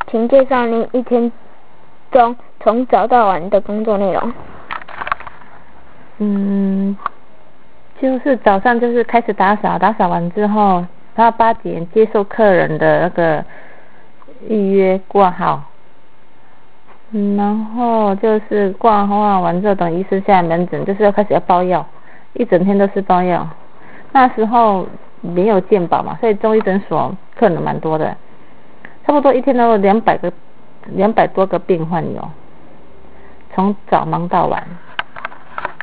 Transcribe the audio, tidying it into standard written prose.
请介绍您一天中从早到晚的工作内容。 就是早上就是开始打扫，打扫完之后，到8点接受客人的那个预约挂号，然后就是挂号完之后等医生下来门诊，就是开始要包药，一整天都是包药。那时候没有健保嘛，所以中医诊所客人蛮多的，差不多一天都有200多个病患有，从早忙到晚。